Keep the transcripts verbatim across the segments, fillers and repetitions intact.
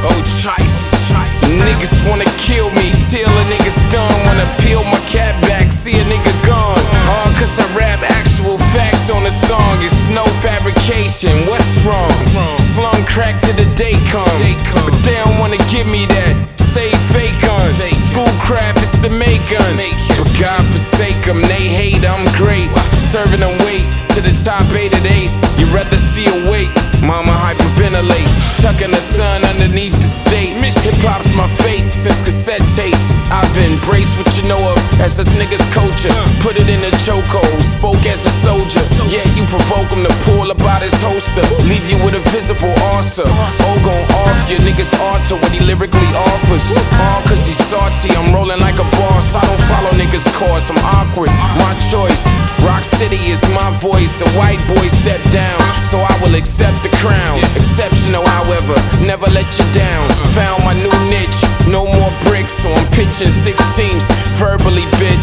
Oh, Trice. Niggas wanna kill me till a nigga's done. Wanna peel my cat back, see a nigga gone. All cause I rap actual facts on the song. It's no fabrication, what's wrong? Slung crack to the day come, but they don't wanna give me that. Say fake gun, Schoolcraft is the make gun. But God forsake them, they hate, I'm great. Serving them weight to the top eight at eight. You'd rather see a wake, mama hyperventilate. Tucking the sun underneath the state. Hip-hop's my fate since cassette tapes. I've embraced what you know of as this nigga's culture. Put it in a chokehold, spoke as a soldier. Yeah, you provoke him to pull up out his holster. Leave you with a visible ulcer. Oh, gon' off your nigga's altar what he lyrically offers. All cause he's salty, I'm rolling like a boss. I don't follow niggas' course, I'm awkward, my choice. Rock City is my voice, the white boy step down, so I will accept the crown. Exceptional, however, never let you down. Found my new niche, no more bricks, so I'm pitching sixteens, verbally, bitch.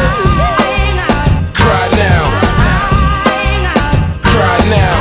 Cry now. Cry now.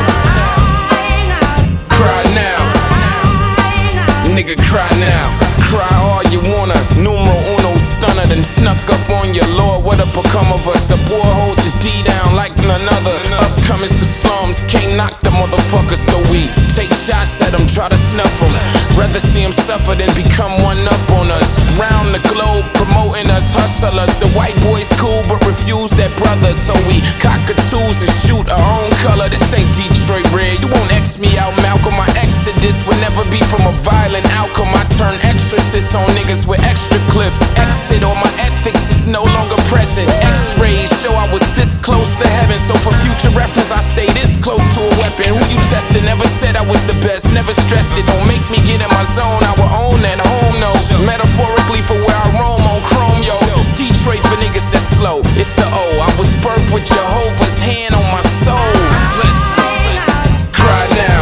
Cry now. Nigga, cry now. Cry all you wanna. Numero uno stunner, then snuck up on your Lord. What'll become of us? The boy hold the D down like none other. Upcomers to slums, can't knock the motherfucker, so we take shots at him, try to snuff him. Rather see him suffer than become one up on us. Round the globe, promoting us hustlers. The white boys cool, but refuse that brother, so we cockatoos and shoot our own color. This ain't Detroit red, you won't X me out, Malcolm. My exodus will never be from a violent outcome. I turn exorcists on niggas with extra clips. Exit or my ethics is no longer present. X-rays show I was this close to heaven, so for future reference I stay this close to a weapon. Who you testing? Never said I was the best, never stressed it. Don't make me get in my zone, I will own that home, no. Metaphorically for where I roam on chrome, yo. Detroit for niggas that's slow, it's the O. I was birthed with Jehovah's hand on my soul. Let's go. Cry now.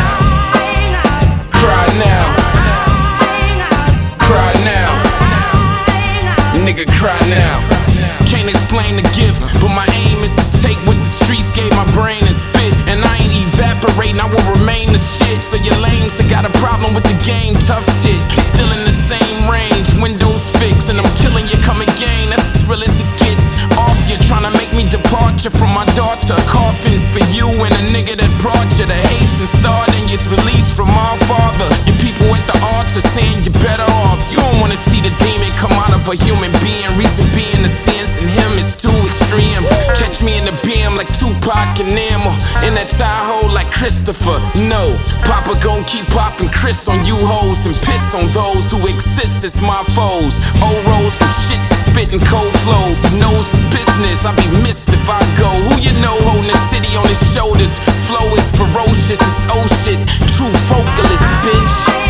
Cry now. Cry now. Nigga, cry now. Can't explain the gift, but my aim is to take what the streets gave my brain and spit. And I ain't evaporating, I will remain the shit. So your lames that got a problem with the game, tough tit. Still in the same range, windows fixed, and I'm killing you, come again, that's as real as it gets. Off you, tryna make me departure from my daughter. Coffins for you and a nigga that brought you. The hates and starting is released from our father. Your people at the altar saying you're better off. You don't wanna see the demon come out of a human being. Reason being the sins in him is too extreme. Catch me in the beam like Tupac and Nemo, in that Tahoe like Christopher. No, Papa gon' keep popping Chris on you hoes and piss on those who exist as my foes. Old rolls from shit to spitting cold flows. He knows his business, I be missed if I go. Who you know holding the city on his shoulders? Flow is ferocious, it's oh shit. True vocalist, bitch.